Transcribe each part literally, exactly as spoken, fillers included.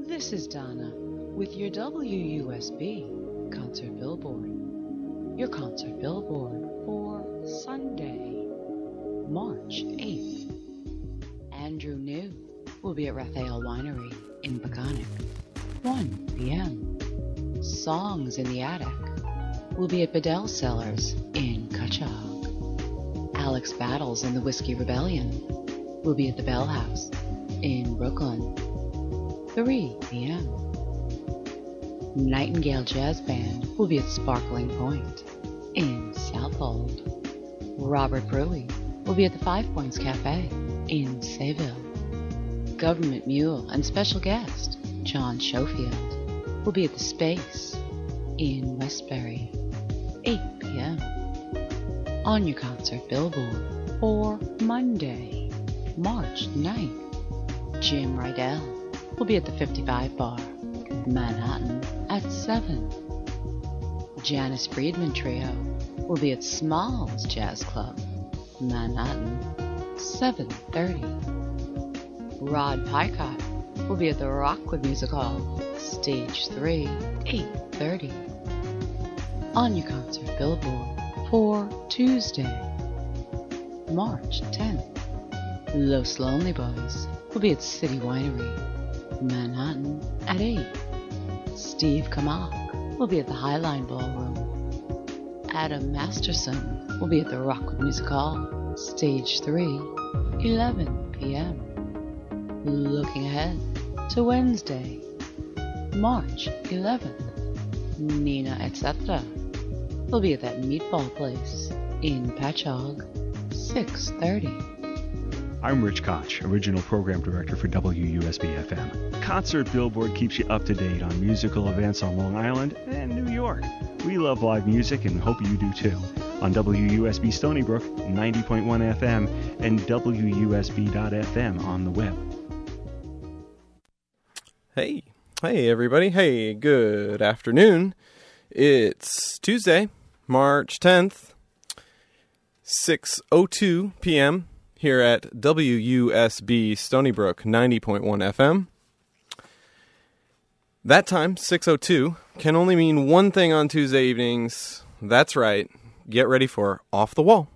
This is Donna with your W U S B Concert Billboard. Your concert billboard for Sunday, March eighth. Andrew New will be at Raphael Winery in Peconic, one p.m. Songs in the Attic will be at Bedell Cellars in Cutchogue. Alex Battles and the Whiskey Rebellion will be at the Bell House in Brooklyn, three p.m. Nightingale Jazz Band will be at Sparkling Point in Southold. Robert Brewy will be at the Five Points Cafe in Sayville. Government Mule and special guest John Schofield will be at the Space in Westbury, eight p.m. On your concert billboard for Monday, March ninth, Jim Rydell will be at the fifty-five Bar, Manhattan at seven. Janice Friedman Trio will be at Smalls Jazz Club, Manhattan, seven thirty. Rod Picott will be at the Rockwood Music Hall, Stage three, eight thirty. On your concert billboard for Tuesday, March tenth, Los Lonely Boys will be at City Winery, Manhattan at eight. Steve Kamak will be at the Highline Ballroom. Adam Masterson will be at the Rockwood Music Hall, Stage three, eleven p.m. Looking ahead to Wednesday, March eleventh, Nina et cetera will be at that Meatball Place in Patchogue, six thirty. I'm Rich Koch, Original Program Director for W U S B F M. Concert Billboard keeps you up to date on musical events on Long Island and New York. We love live music and hope you do too. On W U S B Stony Brook, ninety point one F M, and W U S B dot F M on the web. Hey, hey everybody. Hey, good afternoon. It's Tuesday, March tenth, six oh two p.m. here at W U S B Stony Brook, ninety point one F M. That time, six oh two, can only mean one thing on Tuesday evenings. That's right. Get ready for Off the Wall.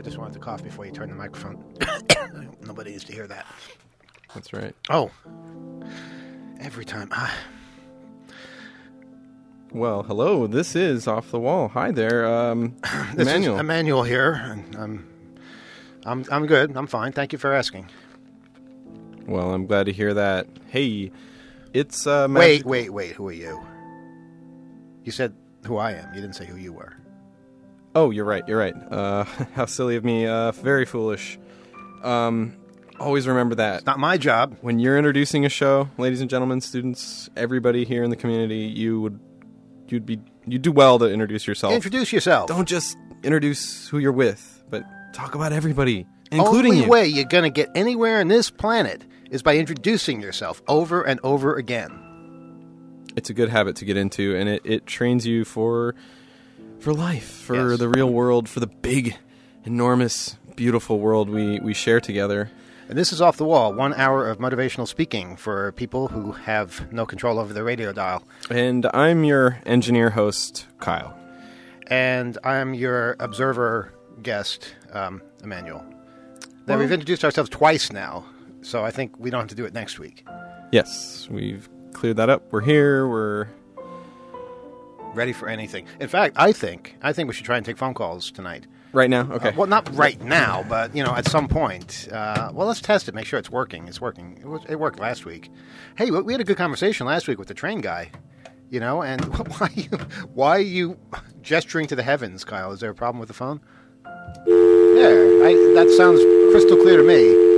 I just wanted to cough before you turn the microphone. Nobody needs to hear that. That's right. Oh. Every time. Ah. Well, hello. This is Off the Wall. Hi there, um, This Emmanuel. is Emmanuel here. And I'm, I'm, I'm good. I'm fine. Thank you for asking. Well, I'm glad to hear that. Hey, it's uh, Wait, Magic- wait, wait. Who are you? You said who I am. You didn't say who you were. Oh, you're right. You're right. Uh, how silly of me. Uh, very foolish. Um, always remember that. It's not my job. When you're introducing a show, ladies and gentlemen, students, everybody here in the community, you would, you'd be, you'd do well to introduce yourself. Introduce yourself. Don't just introduce who you're with, but talk about everybody, including Only you. way you're going to get anywhere on this planet is by introducing yourself over and over again. It's a good habit to get into, and it, it trains you for for life, for Yes. the real world, for the big, enormous, beautiful world we, we share together. And this is Off the Wall, one hour of motivational speaking for people who have no control over their radio dial. And I'm your engineer host, Kyle. And I'm your observer guest, um, Emmanuel. Now, Well- we've introduced ourselves twice now, so I think we don't have to do it next week. Yes, we've cleared that up. We're here. We're Ready for anything. In fact, I think I think we should try and take phone calls tonight. right now. Okay. Uh, well, not right now, but, you know, at some point. Uh, well, let's test it, make sure it's working. It's working. It, was, it worked last week. Hey, we we had a good conversation last week with the train guy, you know, and why you, why are you gesturing to the heavens, Kyle? Is there a problem with the phone? There. I, that sounds crystal clear to me.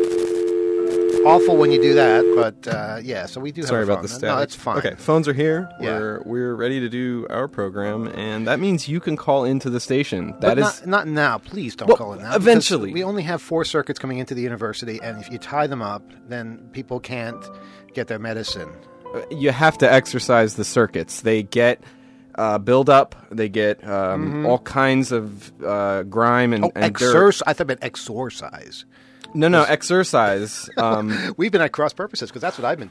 Awful when you do that, but, uh, yeah, so we do have Sorry a phone. about the static. No, that's fine. Okay, phones are here. Yeah. We're we're ready to do our program, and that means you can call into the station. But That is not, not now. Please don't Well, call it now. eventually. because we only have four circuits coming into the university, and if you tie them up, then people can't get their medicine. you have to exercise the circuits. They get uh, build up. They get um, all kinds of uh, grime and, Oh, and dirt. exercise. I thought it meant exorcise. No, no, exercise. Um, We've been at cross purposes because that's what I've been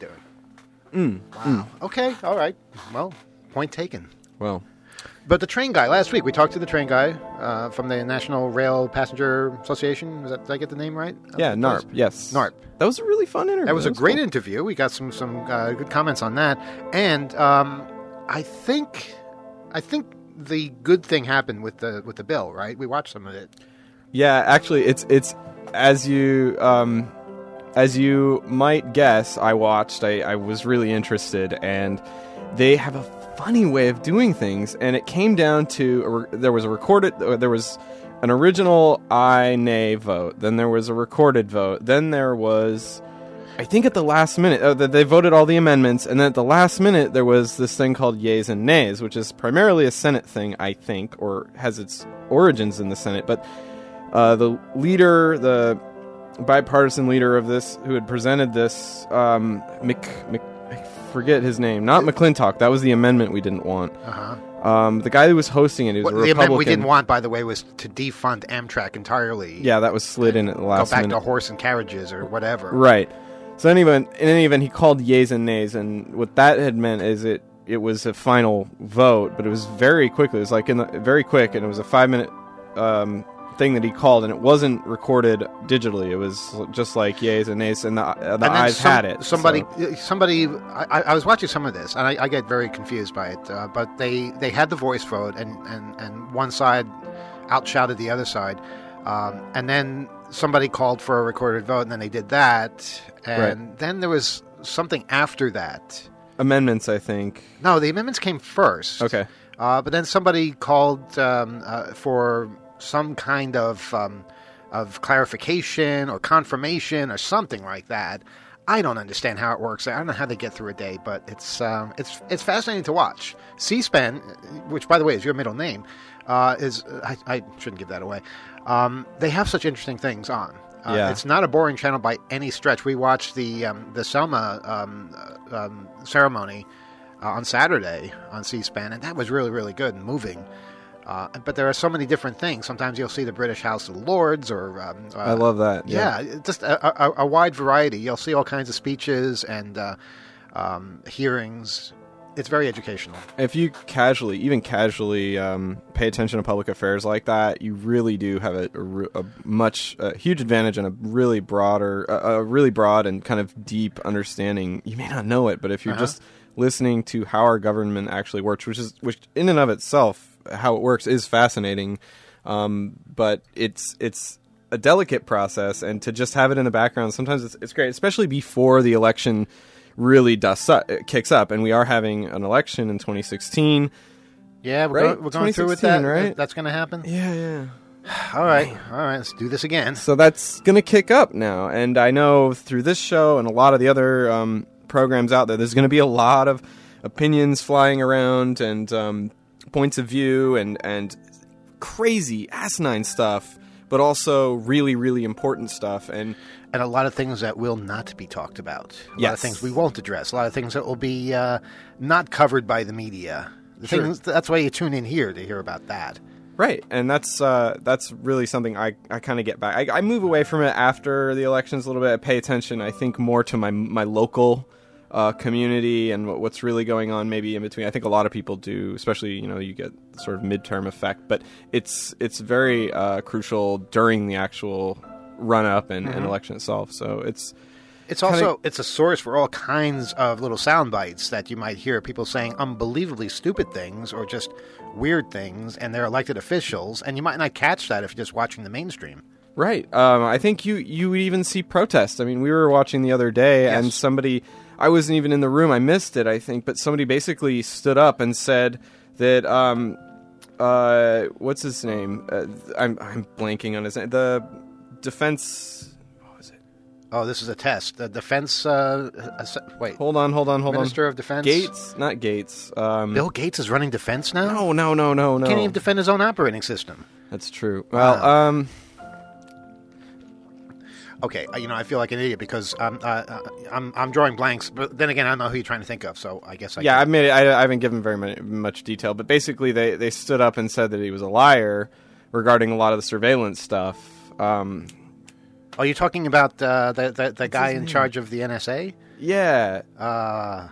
doing. Mm, wow. Okay. All right. Well, point taken. well, But the train guy, last week, we talked to the train guy uh, from the National Rail Passenger Association. Was that, did I get the name right? yeah, Of N A R the P. Yes, N A R P. That was a really fun interview. That was a great cool. interview. We got some some uh, good comments on that, and um, I think I think the good thing happened with the with the bill. Right? We watched some of it. Yeah, actually, it's it's as you um, as you might guess. I watched. I, I was really interested, and they have a funny way of doing things. And it came down to a re- there was a recorded. Uh, there was an original aye nay vote. Then there was a recorded vote. Then there was, I think, at the last minute, uh, they voted all the amendments, and then at the last minute there was this thing called yays and nays, which is primarily a Senate thing, I think, or has its origins in the Senate, but. Uh, the leader, the bipartisan leader of this, who had presented this, um, Mc, Mc, I forget his name, not McClintock. That was the amendment we didn't want. Uh huh. Um, the guy who was hosting it, he was What, a the Republican. amendment we didn't want, by the way, was to defund Amtrak entirely. Yeah, that was slid in at the Go last back minute. to horse and carriages or whatever. Right. So anyway, in any event, he called yays and nays, and what that had meant is it it was a final vote, but it was very quickly. It was like in the very quick, and it was a five minute. Um, thing that he called, and it wasn't recorded digitally. It was just like yays and nays, and the, uh, the And then eyes some- had it. Somebody, so- somebody. I, I was watching some of this, and I, I get very confused by it. Uh, but they, they had the voice vote, and, and, and one side outshouted the other side, um, and then somebody called for a recorded vote, and then they did that, and Right. then there was something after that. amendments, I think. No, the amendments came first. Okay. Uh, but then somebody called um, uh, for some kind of um, of clarification or confirmation or something like that. I don't understand how it works. I don't know how they get through a day, but it's um, it's it's fascinating to watch. C-SPAN, which by the way is your middle name, uh, is I, I shouldn't give that away. Um, they have such interesting things on. Uh, Yeah. It's not a boring channel by any stretch. We watched the um, the Selma um, uh, um, ceremony uh, on Saturday on C-SPAN, and that was really, really good and moving. Uh, but there are so many different things. Sometimes you'll see the British House of Lords, or um, uh, I love that. yeah, just a, a, a wide variety. You'll see all kinds of speeches and uh, um, hearings. it's very educational. If you casually, even casually, um, pay attention to public affairs like that, you really do have a, a, a much a huge advantage and a really broader, a, a really broad and kind of deep understanding. You may not know it, but if you're Uh-huh. just listening to how our government actually works, which is which in and of itself, how it works is fascinating. Um, but it's it's a delicate process, and to just have it in the background sometimes it's it's great, especially before the election really dusts up, kicks up, and we are having an election in twenty sixteen. Yeah, we're, Right? go, we're going through with that. twenty sixteen, right? That's going to happen. Yeah, yeah. All right, all right. Let's do this again. So that's going to kick up now, and I know through this show and a lot of the other um, programs out there, there's going to be a lot of opinions flying around and um, points of view and and crazy asinine stuff, but also really, really important stuff. And And a lot of things that will not be talked about. A lot of Yes. things we won't address. A lot of things that will be uh, not covered by the media. The Sure. things, that's why you tune in here to hear about that. right, and that's uh, that's really something I, I kind of get back. I, I move away from it after the elections a little bit. I pay attention, I think, more to my my local uh, community and what, what's really going on maybe in between. I think a lot of people do, especially, you know, you get sort of midterm effect. But it's, it's very uh, crucial during the actual run-up and, and election itself. So it's... It's Kinda- also it's a source for all kinds of little sound bites that you might hear people saying unbelievably stupid things or just weird things, and they're elected officials, and you might not catch that if you're just watching the mainstream. Right. Um, I think you you would even see protests. I mean, we were watching the other day, Yes. and somebody, I wasn't even in the room, I missed it, I think, but somebody basically stood up and said that, um, uh, what's his name? Uh, I'm I'm blanking on his name. The defense. What was it? Oh, this is a test. The defense. Uh, uh, se- wait, Hold on, hold on, hold Minister on. of Defense Gates, not Gates. Um, Bill Gates is running defense now. No, no, no, no, no. Can't even defend his own operating system. That's true. Well, Wow. um, Okay, uh, you know I feel like an idiot because I'm uh, uh, I'm I'm drawing blanks, but then again I don't know who you're trying to think of, so I guess I yeah, can- I've made it. I, I haven't given very much, much detail, but basically they, they stood up and said that he was a liar regarding a lot of the surveillance stuff. Um, Oh, you're talking about uh, the the, the guy in charge of the N S A? yeah, Uh,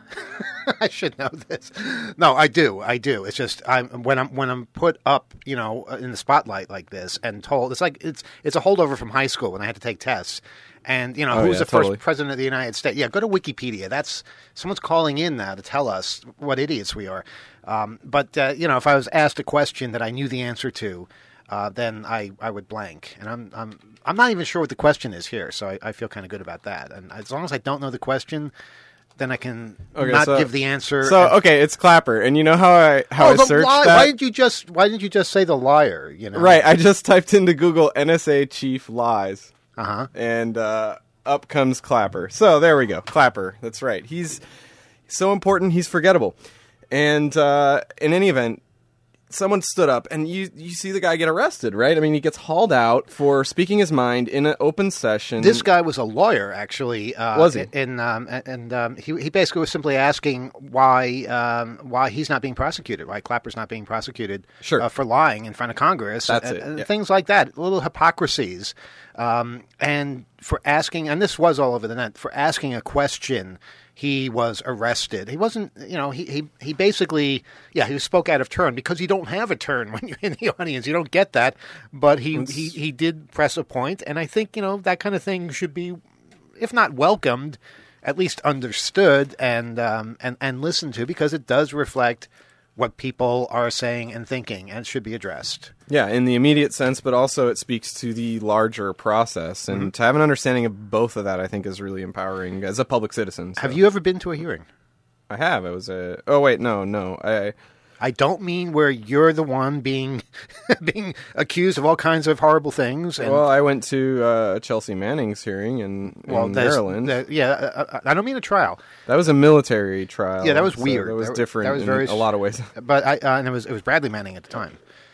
I should know this. No, I do. I do. It's just I'm when I'm when I'm put up, you know, in the spotlight like this and told it's like it's it's a holdover from high school when I had to take tests. And you know, Oh, who's yeah, the totally. first president of the United States? Yeah, go to Wikipedia. That's someone's calling in now to tell us what idiots we are. Um, but uh, you know, if I was asked a question that I knew the answer to, uh, then I, I would blank. And I'm I'm I'm not even sure what the question is here, so I, I feel kind of good about that. And as long as I don't know the question, then I can Okay, not so- give the answer. So and- okay, it's Clapper, and you know how I how oh, I the searched lie. that? Why didn't you just Why didn't you just say the liar? You know, Right, I just typed into Google N S A chief lies, Uh huh. and uh, up comes Clapper. So there we go, Clapper. That's right. He's so important, he's forgettable. And uh, in any event, someone stood up, and you you see the guy get arrested, right? I mean, he gets hauled out for speaking his mind in an open session. This guy was a lawyer, actually. Uh, Was he? And um, and um, he he basically was simply asking why um, why he's not being prosecuted, why Clapper's not being prosecuted Sure. uh, for lying in front of Congress, That's and, it, and yeah. things like that, little hypocrisies, um, and for asking, and this was all over the net, for asking a question. He was arrested. He wasn't, you know, he, he, he basically, yeah, he spoke out of turn because you don't have a turn when you're in the audience. You don't get that. But he, he, he did press a point, and I think, you know, that kind of thing should be, if not welcomed, at least understood and um, and, and listened to because it does reflect what people are saying and thinking and should be addressed. Yeah, in the immediate sense, but also it speaks to the larger process. And Mm-hmm. to have an understanding of both of that, I think, is really empowering as a public citizen. So. Have you ever been to a hearing? I have. It was a... Oh, wait, no, no. I I don't mean where you're the one being being accused of all kinds of horrible things. And, Well, I went to uh, Chelsea Manning's hearing in, in well, there's- Maryland. the- yeah, uh, I don't mean a trial, that was a military trial. Yeah, that was so weird. That was That- different that was in very a lot of ways. but I uh, and it was it was Bradley Manning at the time.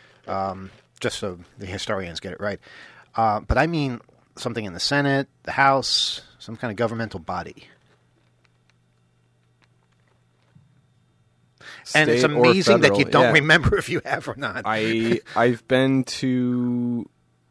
Um, just so the historians get it right. Uh, but I mean something in the Senate, the House, some kind of governmental body. And it's State or amazing that you federal, don't yeah. remember if you have or not. I I've been to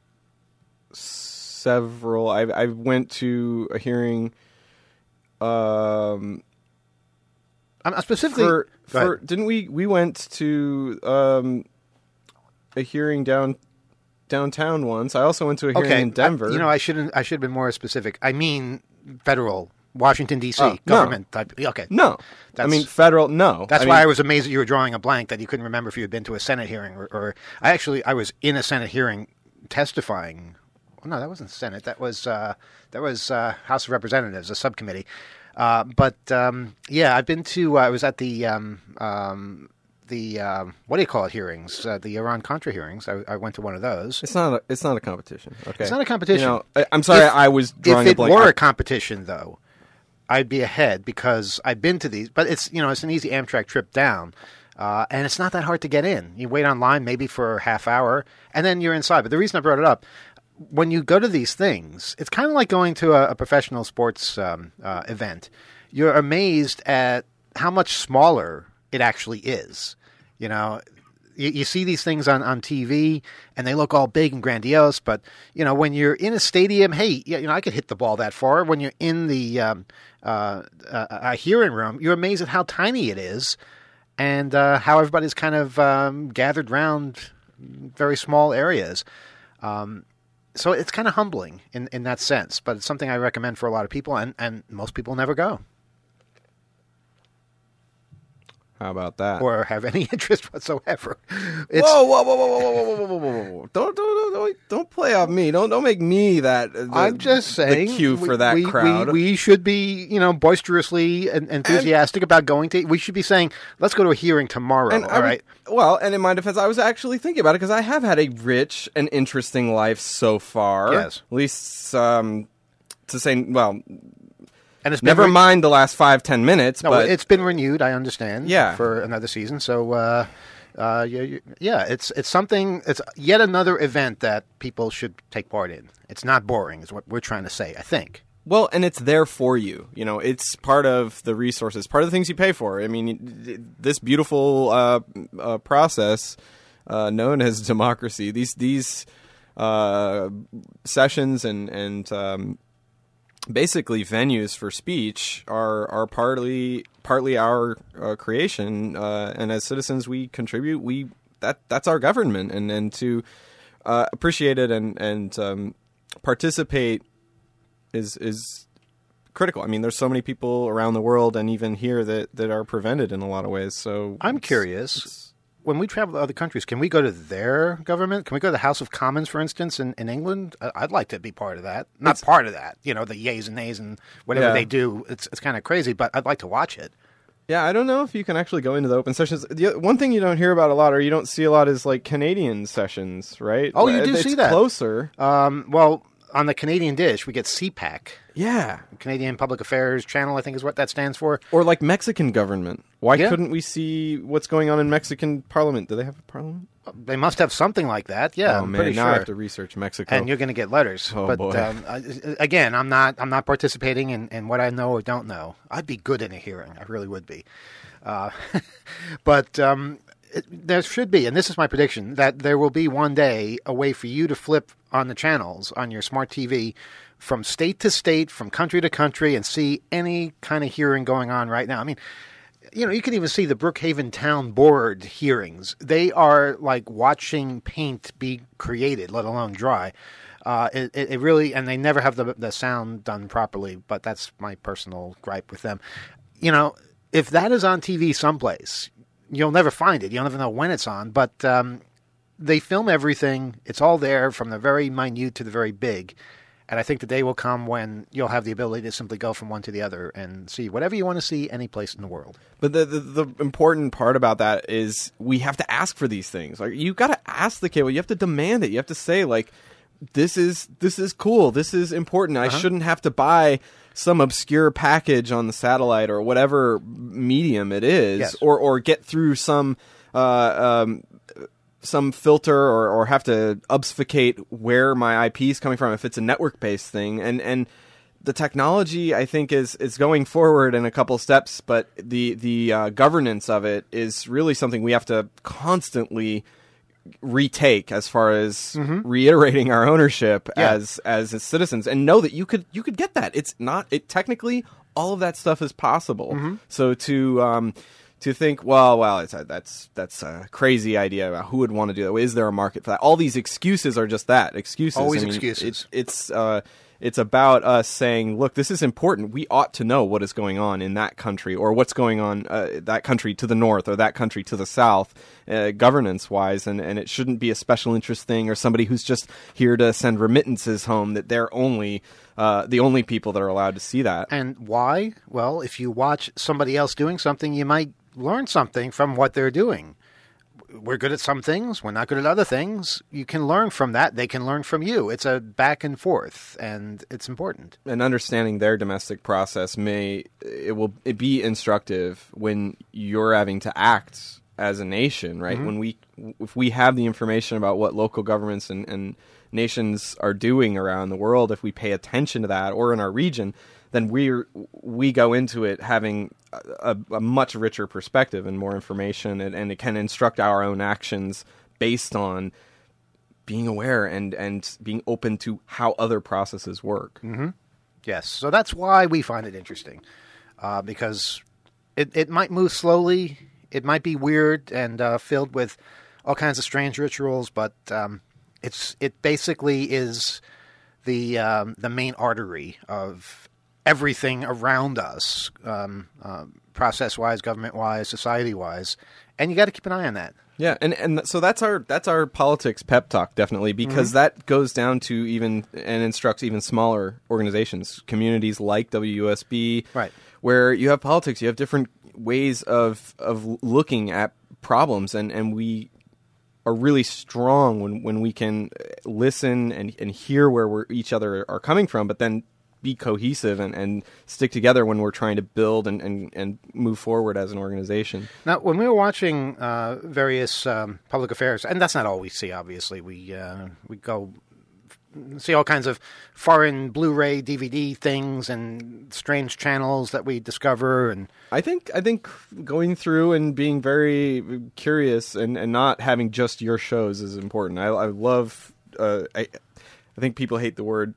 several. I I went to a hearing. Um, I'm specifically for, Go for ahead. didn't we we went to um, a hearing down downtown once. I also went to a hearing okay, in Denver. I, you know, I shouldn't. I should have been more specific. I mean, federal, Washington D C Oh, no. government type. Okay, no, I That's- mean federal. No, That's I why mean, I was amazed that you were drawing a blank, that you couldn't remember if you had been to a Senate hearing or, or I actually I was in a Senate hearing testifying. Well, no, that wasn't Senate. That was uh, that was uh, House of Representatives, a subcommittee. Uh, but um, yeah, I've been to. Uh, I was at the um, um, the um, what do you call it hearings? Uh, the Iran Contra hearings. I, I went to one of those. It's not. A, it's not a competition. Okay, It's not a competition. You know, I, I'm sorry. If- I was drawing if a it blank. were I- a competition, though, I'd be ahead because I've been to these. But it's you know it's an easy Amtrak trip down, uh, and it's not that hard to get in. You wait online maybe for a half hour, and then you're inside. But the reason I brought it up, when you go to these things, it's kind of like going to a, a professional sports um, uh, event. You're amazed at how much smaller it actually is. You know, you, you see these things on, on T V, and they look all big and grandiose. But you know, when you're in a stadium, hey, you know, I could hit the ball that far. When you're in the um, uh, uh, a hearing room, you're amazed at how tiny it is, and uh, how everybody's kind of um, gathered round very small areas. Um, so it's kind of humbling in, in that sense. But it's something I recommend for a lot of people, and, and most people never go How about that? or have any interest whatsoever. It's, whoa, whoa, whoa, whoa, whoa, whoa, whoa, whoa, whoa, whoa! Don't, don't, don't, don't, don't play off me. Don't, don't make me that. The, I'm just saying, the cue for we, that we, crowd. We, we should be, you know, boisterously and enthusiastic about going to. We should be saying, "Let's go to a hearing tomorrow." And all I would- right. Well, and in my defense, I was actually thinking about it because I have had a rich and interesting life so far. Yes. At least, um, to say, well, And it's been never re- mind the last five, ten minutes, No, but it's been renewed. I understand. Yeah. For another season. So, uh, uh, yeah, you- yeah, it's it's something. It's yet another event that people should take part in. It's not boring, is what we're trying to say. I think. well, and it's there for you. You know, it's part of the resources, part of the things you pay for. I mean, this beautiful uh, uh, process uh, known as democracy, these these uh, sessions and and um, basically venues for speech are are partly partly our uh, creation, uh, and as citizens, we contribute. We that that's our government, and and to uh, appreciate it and and um, participate is is critical. I mean, there's so many people around the world and even here that, that are prevented in a lot of ways. So I'm it's- curious. it's- When we travel to other countries, can we go to their government? Can we go to the House of Commons, for instance, in, in England? I- I'd like to be part of that. Not part of that, you know, the yays and nays and whatever Yeah. they do. It's it's kind of crazy, but I'd like to watch it. Yeah, I don't know if you can actually go into the open sessions. The, one thing you don't hear about a lot, or you don't see a lot, is like Canadian sessions, right? Oh, you do It's see that. closer. Um, well, on the Canadian dish, we get C PAC, Yeah, Canadian Public Affairs Channel, I think is what that stands for. or like Mexican government. Why Yeah. couldn't we see what's going on in Mexican Parliament? Do they have a parliament? They must have something like that. Yeah, oh I'm man, pretty now sure. I have to research Mexico. And you're going to get letters. Oh, but boy. Um, I, again, I'm not. I'm not participating in, in what I know or don't know. I'd be good in a hearing. I really would be. Uh, but um, it, there should be, and this is my prediction, that there will be one day a way for you to flip on the channels on your smart T V from state to state, from country to country, and see any kind of hearing going on right now. I mean, you know, you can even see the Brookhaven Town Board hearings. They are like watching paint be created, let alone dry. Uh, it, it it really, and they never have the the sound done properly. But that's my personal gripe with them. You know, if that is on T V someplace, you'll never find it. You'll never know when it's on. But um, they film everything. It's all there, from the very minute to the very big. And I think the day will come when you'll have the ability to simply go from one to the other and see whatever you want to see any place in the world. But the, the the important part about that is we have to ask for these things. Like, you got to ask the cable. You have to demand it. You have to say, like, this is this is cool. This is important. I Uh-huh. shouldn't have to buy some obscure package on the satellite or whatever medium it is, Yes. or or get through some uh, um, some filter or, or have to obfuscate where my I P is coming from if it's a network-based thing. And and the technology, I think, is is going forward in a couple steps, but the the uh, governance of it is really something we have to constantly retake as far as Mm-hmm. reiterating our ownership Yeah. as as citizens, and know that you could you could get that. It's not it technically all of that stuff is possible. Mm-hmm. So to um, to think, well, well, it's a, that's that's a crazy idea about who would want to do that. Is there a market for that? All these excuses are just that excuses. Always I mean, excuses. It, it's uh, it's about us saying, look, this is important. We ought to know what is going on in that country, or what's going on uh, that country to the north, or that country to the south, uh, governance-wise, and, and it shouldn't be a special interest thing or somebody who's just here to send remittances home, that they're only uh, the only people that are allowed to see that. And why? Well, if you watch somebody else doing something, you might learn something from what they're doing. We're good at some things. We're not good at other things. You can learn from that. They can learn from you. It's a back and forth, and it's important. And understanding their domestic process may it will it be instructive when you're having to act as a nation, right? Mm-hmm. When we if we have the information about what local governments and, and nations are doing around the world, if we pay attention to that, or in our region, then we we go into it having a, a much richer perspective and more information, and, and it can instruct our own actions based on being aware and, and being open to how other processes work. Mm-hmm. Yes, so that's why we find it interesting, uh, because it, it might move slowly, it might be weird and uh, filled with all kinds of strange rituals, but um, it's it basically is the um, the main artery of everything around us, um, uh, process-wise, government-wise, society-wise, and you got to keep an eye on that. Yeah, and, and so that's our that's our politics pep talk, definitely, because mm-hmm. that goes down to even and instructs even smaller organizations, communities like W U S B, right, where you have politics, you have different ways of of looking at problems, and, and we are really strong when, when we can listen and, and hear where we're, each other are coming from, but then be cohesive and, and stick together when we're trying to build and, and, and move forward as an organization. Now, when we were watching uh, various um, public affairs, and that's not all we see, obviously, we uh, we go see all kinds of foreign Blu-ray, D V D things and strange channels that we discover. And I think I think going through and being very curious and, and not having just your shows is important. I, I love, uh, I, I think people hate the word,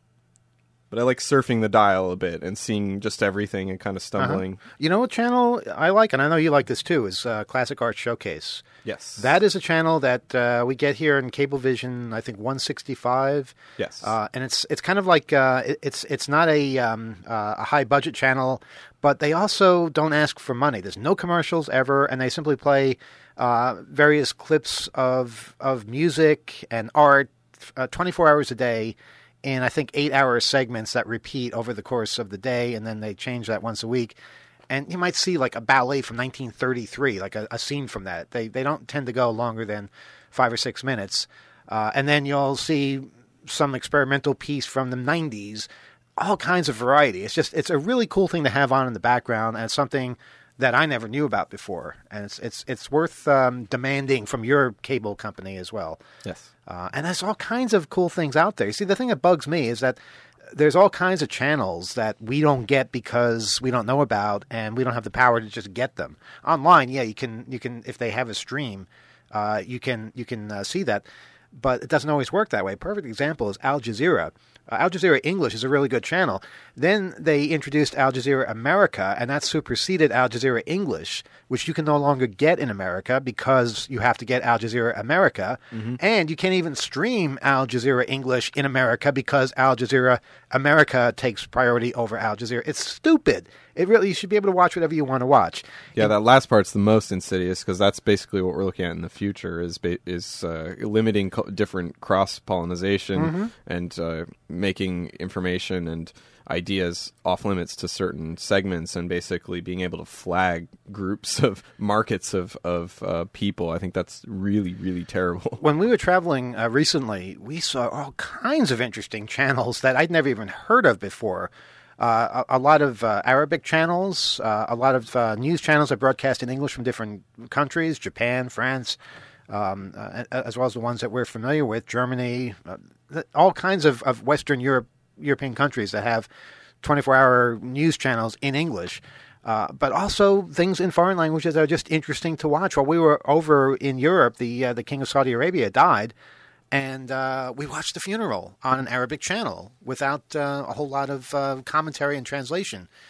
but I like surfing the dial a bit and seeing just everything and kind of stumbling. Uh-huh. You know what channel I like, and I know you like this too, is uh, Classic Art Showcase. Yes. That is a channel that uh, we get here in Cablevision, I think one sixty-five. Yes. Uh, and it's it's kind of like, uh, it, it's it's not a, um, uh, a high-budget channel, but they also don't ask for money. There's no commercials ever, and they simply play uh, various clips of, of music and art uh, twenty-four hours a day, in, I think, eight-hour segments that repeat over the course of the day, and then they change that once a week. And you might see, like, a ballet from nineteen thirty-three, like a, a scene from that. They they don't tend to go longer than five or six minutes. Uh, and then you'll see some experimental piece from the nineties, all kinds of variety. It's just it's a really cool thing to have on in the background, and it's something that I never knew about before. And it's it's it's worth um, demanding from your cable company as well. Yes. Uh, and there's all kinds of cool things out there. You see, the thing that bugs me is that there's all kinds of channels that we don't get because we don't know about, and we don't have the power to just get them. Online, yeah, you can, you can if they have a stream, uh, you can you can uh, see that, but it doesn't always work that way. Perfect example is Al Jazeera. Uh, Al Jazeera English is a really good channel. Then they introduced Al Jazeera America, and that superseded Al Jazeera English, which you can no longer get in America because you have to get Al Jazeera America. Mm-hmm. And you can't even stream Al Jazeera English in America because Al Jazeera America takes priority over Al Jazeera. It's stupid. It really, you should be able to watch whatever you want to watch. Yeah, and, that last part's the most insidious because that's basically what we're looking at in the future is ba- is uh, limiting co- different cross-pollination mm-hmm. and uh, making information and ideas off limits to certain segments and basically being able to flag groups of markets of, of uh, people. I think that's really, really terrible. When we were traveling uh, recently, we saw all kinds of interesting channels that I'd never even heard of before. Uh, a, a lot of uh, Arabic channels, uh, a lot of uh, news channels that broadcast in English from different countries, Japan, France, um, uh, as well as the ones that we're familiar with, Germany, uh, all kinds of, of Western Europe, European countries that have twenty-four hour news channels in English, uh, but also things in foreign languages that are just interesting to watch. While we were over in Europe, the uh, the King of Saudi Arabia died, and uh, we watched the funeral on an Arabic channel without uh, a whole lot of uh, commentary and translation.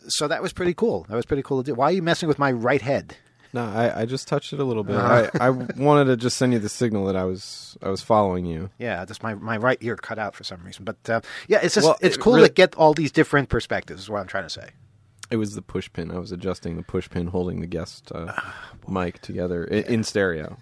so that was pretty cool. That was pretty cool to do. Why are you messing with my right head? No, I, I just touched it a little bit. Uh. I, I wanted to just send you the signal that I was I was following you. Yeah, just my, my right ear cut out for some reason. But uh, yeah, it's just Well, it's it cool really- to get all these different perspectives. Is what I'm trying to say. It was the push pin. I was adjusting the push pin, holding the guest uh, mic together in, in stereo.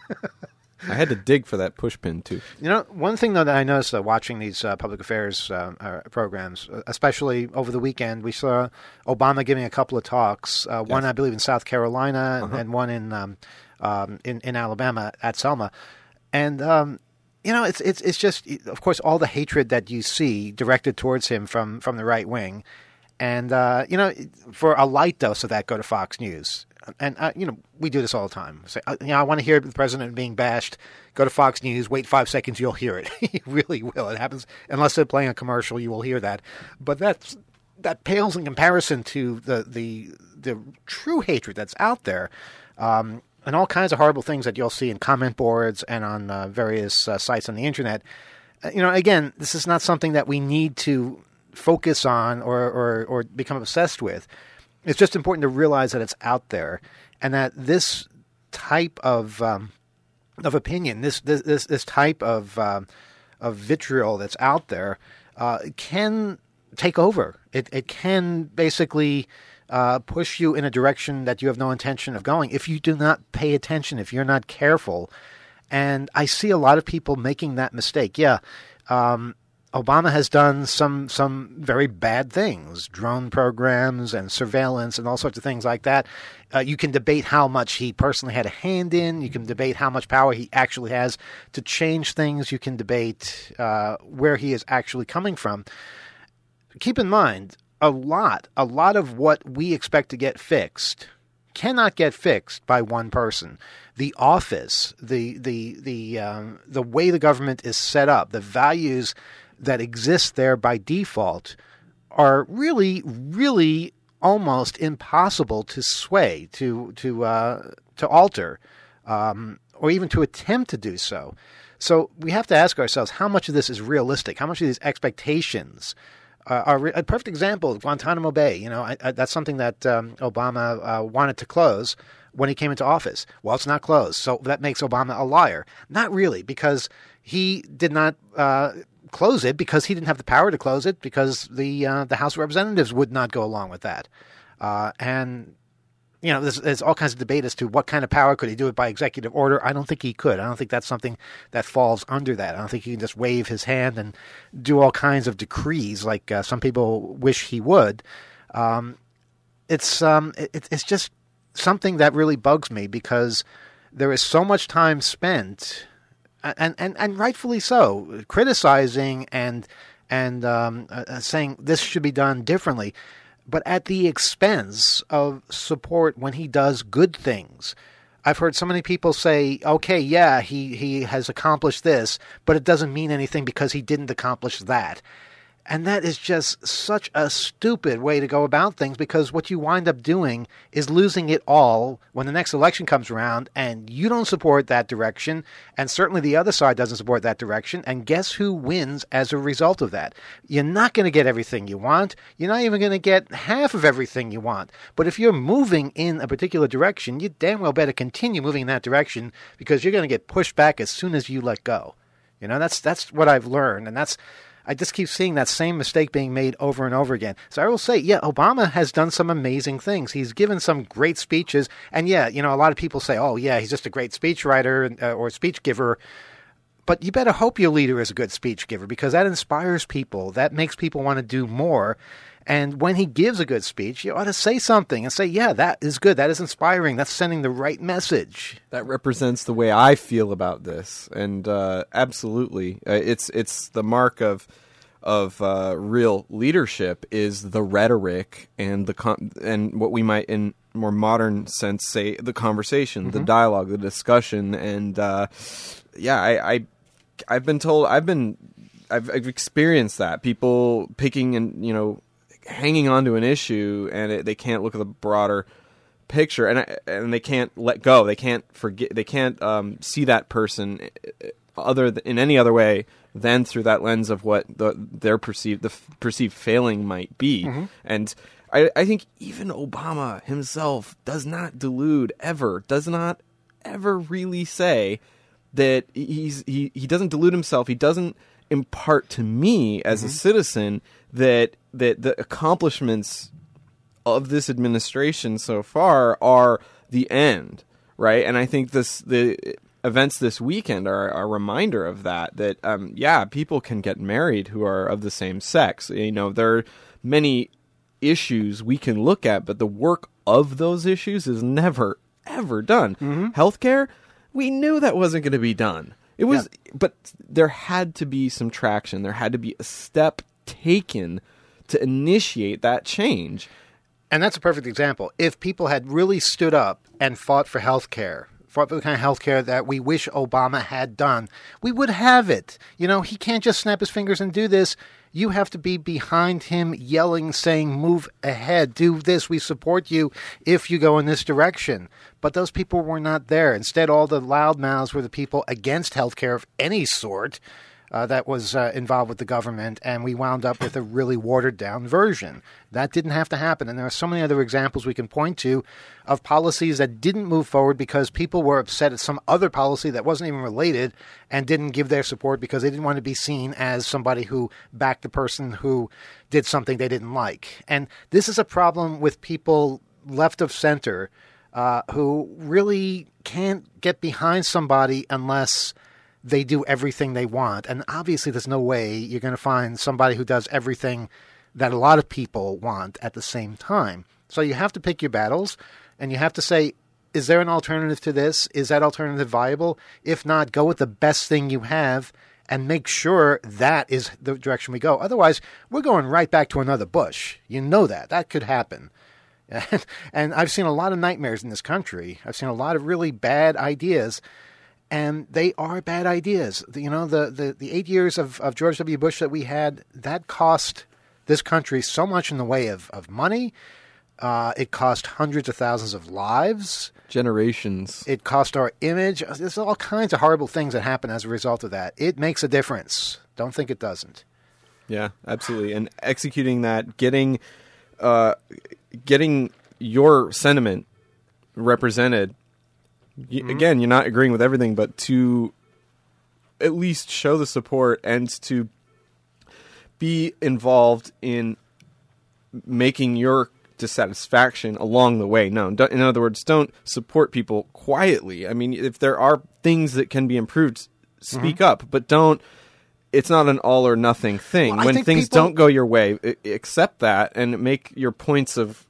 I had to dig for that push pin too. You know, one thing though that I noticed uh, watching these uh, public affairs uh, uh, programs, especially over the weekend, we saw Obama giving a couple of talks. Uh, one, Yes. I believe, in South Carolina, Uh-huh. and one in um, um, in, in Alabama at Selma. And um, you know, it's it's it's just, of course, all the hatred that you see directed towards him from from the right wing, and uh, you know, for a light dose of that, go to Fox News. And, uh, you know, we do this all the time. Say, uh, you know, I want to hear the president being bashed. Go to Fox News. Wait five seconds. You'll hear it. You really will. It happens. Unless they're playing a commercial, you will hear that. But that's, that pales in comparison to the, the, the true hatred that's out there. Um, and all kinds of horrible things that you'll see in comment boards and on uh, various uh, sites on the internet. Uh, you know, again, this is not something that we need to focus on or, or, or become obsessed with. It's just important to realize that it's out there, and that this type of um, of opinion, this this this, this type of um, of vitriol that's out there, uh, can take over. It it can basically uh, push you in a direction that you have no intention of going if you do not pay attention, if you're not careful. And I see a lot of people making that mistake. Yeah. Um, Obama has done some some very bad things, drone programs and surveillance and all sorts of things like that. Uh, you can debate how much he personally had a hand in. You can debate how much power he actually has to change things. You can debate uh, where he is actually coming from. Keep in mind, a lot, a lot of what we expect to get fixed cannot get fixed by one person. The office, the the the um, the way the government is set up, the values that exist there by default are really, really almost impossible to sway, to to uh, to alter, um, or even to attempt to do so. So we have to ask ourselves, how much of this is realistic? How much of these expectations uh, are re- a perfect example? Guantanamo Bay. You know, I, I, that's something that um, Obama uh, wanted to close when he came into office. Well, it's not closed, so that makes Obama a liar. Not really, because he did not Uh, close it because he didn't have the power to close it, because the uh, the House of Representatives would not go along with that. Uh, and, you know, there's, there's all kinds of debate as to what kind of power. Could he do it by executive order? I don't think he could. I don't think that's something that falls under that. I don't think he can just wave his hand and do all kinds of decrees like uh, some people wish he would. Um, it's um, it, it's just something that really bugs me, because there is so much time spent, And, and and rightfully so, criticizing and and um, uh, saying this should be done differently, but at the expense of support when he does good things. I've heard so many people say, okay, yeah, he, he has accomplished this, but it doesn't mean anything because he didn't accomplish that. And that is just such a stupid way to go about things, because what you wind up doing is losing it all when the next election comes around and you don't support that direction, and certainly the other side doesn't support that direction, and guess who wins as a result of that? You're not going to get everything you want. You're not even going to get half of everything you want. But if you're moving in a particular direction, you damn well better continue moving in that direction, because you're going to get pushed back as soon as you let go. You know, that's that's what I've learned, and that's I just keep seeing that same mistake being made over and over again. So I will say, yeah, Obama has done some amazing things. He's given some great speeches. And yeah, you know, a lot of people say, oh, yeah, he's just a great speechwriter uh, or speech giver. But you better hope your leader is a good speech giver, because that inspires people. That makes people want to do more. And when he gives a good speech, you ought to say something and say, yeah, that is good. That is inspiring. That's sending the right message. That represents the way I feel about this. And uh, absolutely, uh, it's it's the mark of of uh, real leadership is the rhetoric and the con- and what we might in more modern sense say the conversation, mm-hmm. the dialogue, the discussion. And uh, yeah, I, I I've been told I've been I've, I've experienced that, people picking and you know. hanging on to an issue, and it, they can't look at the broader picture, and and they can't let go. They can't forget. They can't um, see that person other th- in any other way than through that lens of what the, their perceived the f- perceived failing might be. Mm-hmm. And I, I think even Obama himself does not delude ever, does not ever really say that he's he, he doesn't delude himself. He doesn't impart to me as mm-hmm. a citizen that that the accomplishments of this administration so far are the end, right? And I think this the events this weekend are a reminder of that, that, um, yeah, people can get married who are of the same sex. You know, there are many issues we can look at, but the work of those issues is never, ever done. Mm-hmm. Healthcare, we knew that wasn't going to be done. It was, yeah. But there had to be some traction. There had to be a step taken to initiate that change. And that's a perfect example. If people had really stood up and fought for health care, fought for the kind of health care that we wish Obama had done, we would have it. You know, he can't just snap his fingers and do this. You have to be behind him yelling, saying, move ahead, do this, we support you if you go in this direction. But those people were not there. Instead, all the loudmouths were the people against health care of any sort. Uh, that was uh, involved with the government, and we wound up with a really watered-down version. That didn't have to happen, and there are so many other examples we can point to of policies that didn't move forward because people were upset at some other policy that wasn't even related and didn't give their support because they didn't want to be seen as somebody who backed the person who did something they didn't like. And this is a problem with people left of center uh, who really can't get behind somebody unless they do everything they want. And obviously there's no way you're going to find somebody who does everything that a lot of people want at the same time. So you have to pick your battles, and you have to say, is there an alternative to this? Is that alternative viable? If not, go with the best thing you have and make sure that is the direction we go. Otherwise, we're going right back to another Bush. You know that. That could happen. And I've seen a lot of nightmares in this country. I've seen a lot of really bad ideas. And they are bad ideas. You know, the, the, the eight years of, of George W. Bush that we had, that cost this country so much in the way of, of money. Uh, it cost hundreds of thousands of lives. Generations. It cost our image. There's all kinds of horrible things that happen as a result of that. It makes a difference. Don't think it doesn't. Yeah, absolutely. And executing that, getting, uh, getting your sentiment represented. Mm-hmm. Again, you're not agreeing with everything, but to at least show the support and to be involved in making your dissatisfaction along the way known. In other words, don't support people quietly. I mean, if there are things that can be improved, speak mm-hmm. up, but don't. It's not an all or nothing thing. Well, when things people... don't go your way, accept that and make your points of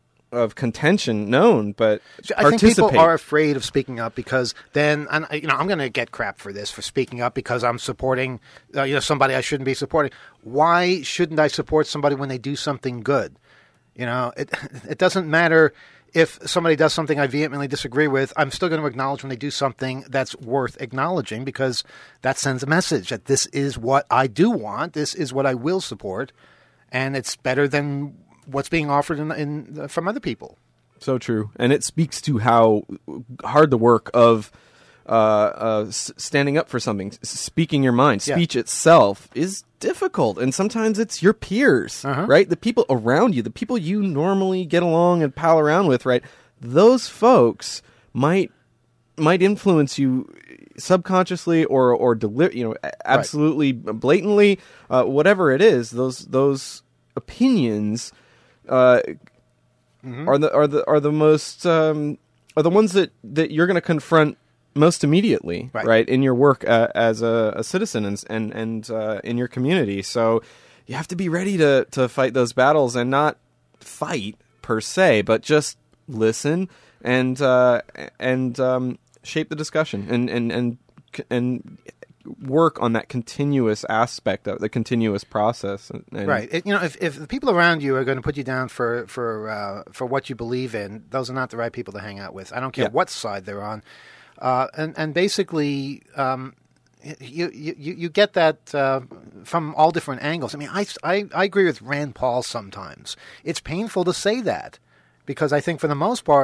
of contention known, but I participate. think people are afraid of speaking up because then, and you know, I'm going to get crap for this, for speaking up because I'm supporting, uh, you know, somebody I shouldn't be supporting. Why shouldn't I support somebody when they do something good? You know, it it doesn't matter if somebody does something I vehemently disagree with. I'm still going to acknowledge when they do something that's worth acknowledging because that sends a message that this is what I do want, this is what I will support, and it's better than what's being offered in, in from other people. So true. And it speaks to how hard the work of uh, uh, s- standing up for something, s- speaking your mind, speech yeah. itself is difficult. And sometimes it's your peers, uh-huh. right? The people around you, the people you normally get along and pal around with, right? Those folks might might influence you subconsciously or, or deli- you know, absolutely right. blatantly, uh, whatever it is, those those opinions Uh, mm-hmm. are the are the are the most um, are the ones that, that you're going to confront most immediately, right? right in your work uh, as a, a citizen and and and uh, in your community. So you have to be ready to to fight those battles and not fight per se, but just listen and uh, and um, shape the discussion and and and and. work on that continuous aspect of the continuous process. And, and right. It, you know, if, if the people around you are going to put you down for for uh, for what you believe in, those are not the right people to hang out with. I don't care yeah. what side they're on. Uh, and and basically, um, you, you you get that uh, from all different angles. I mean, I, I I agree with Rand Paul sometimes. It's painful to say that because I think for the most part,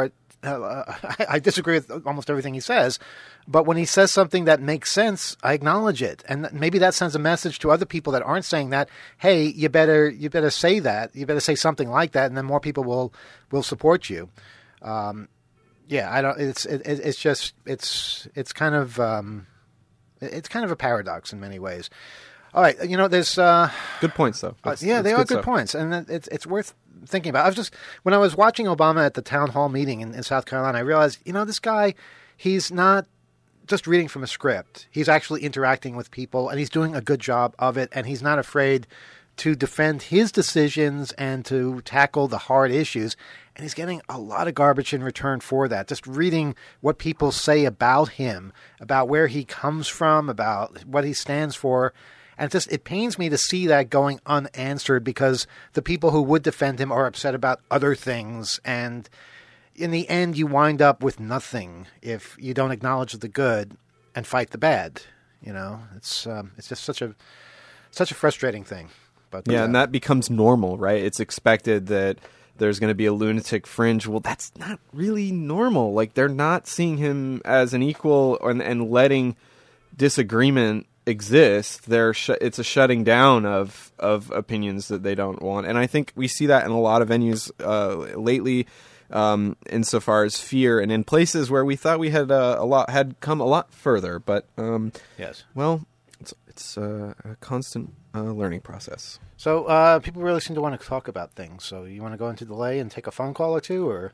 uh, I, I disagree with almost everything he says, but when he says something that makes sense, I acknowledge it, and maybe that sends a message to other people that aren't saying that. Hey, you better you better say that. You better say something like that, and then more people will will support you. Um, yeah, I don't. It's it, it's just it's it's kind of um, it's kind of a paradox in many ways. All right, you know, there's uh, good points though. Uh, yeah, they are good, good points, and it's it's worth thinking about. I was just when I was watching Obama at the town hall meeting in, in South Carolina, I realized, you know, this guy, he's not just reading from a script. He's actually interacting with people, and he's doing a good job of it, and he's not afraid to defend his decisions and to tackle the hard issues. And he's getting a lot of garbage in return for that. Just reading what people say about him, about where he comes from, about what he stands for. And it just it pains me to see that going unanswered because the people who would defend him are upset about other things. And in the end, you wind up with nothing if you don't acknowledge the good and fight the bad. You know, it's um, it's just such a such a frustrating thing. But yeah, uh, and that becomes normal, right? It's expected that there's going to be a lunatic fringe. Well, that's not really normal. Like, they're not seeing him as an equal and, and letting disagreement exist. They're sh- it's a shutting down of of opinions that they don't want. And I think we see that in a lot of venues uh, lately, um, insofar as fear, and in places where we thought we had uh, a lot had come a lot further. But um, yes, well, it's it's uh, a constant uh, learning process. So uh, people really seem to want to talk about things. So you want to go into delay and take a phone call or two, or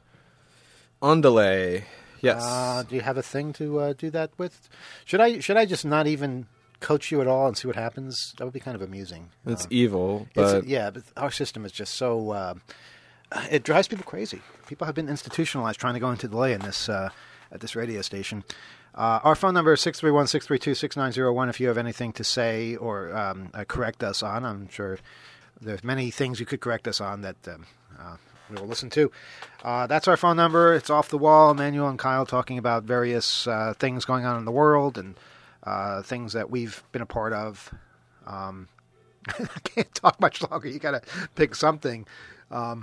on delay? Yes. Uh, do you have a thing to uh, do that with? Should I should I just not even coach you at all and see what happens? That would be kind of amusing. It's uh, evil, but it's, yeah, but our system is just so uh, it drives people crazy. People have been institutionalized trying to go into delay in this uh, at this radio station. Uh, our phone number is six three one, six three two, six nine zero one if you have anything to say or um, uh, correct us on. I'm sure there's many things you could correct us on that um, uh, we will listen to. Uh, that's our phone number. It's off the wall. Emmanuel and Kyle talking about various uh, things going on in the world and uh, things that we've been a part of. Um, I can't talk much longer. You got to pick something. Um,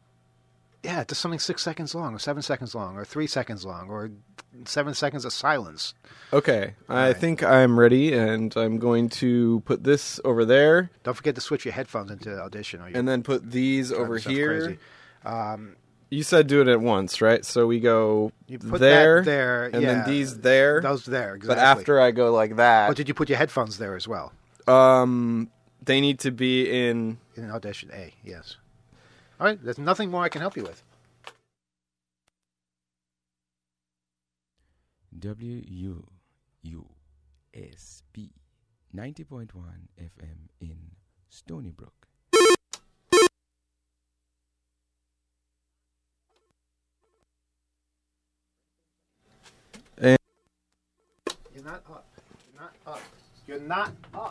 yeah, just something six seconds long or seven seconds long or three seconds long or seven seconds of silence. Okay, All I right. think I'm ready, and I'm going to put this over there. Don't forget to switch your headphones into Audition. Or you And then put these over yourself here. crazy. Um, You said do it at once, right? So we go You put there, that there, and yeah. then these there. those there, exactly. But after I go like that, But did you put your headphones there as well? um, they need to be in. In Audition A, yes. All right, there's nothing more I can help you with. W U U S B ninety point one F M in Stony Brook. And You're not up. You're not up. You're not up.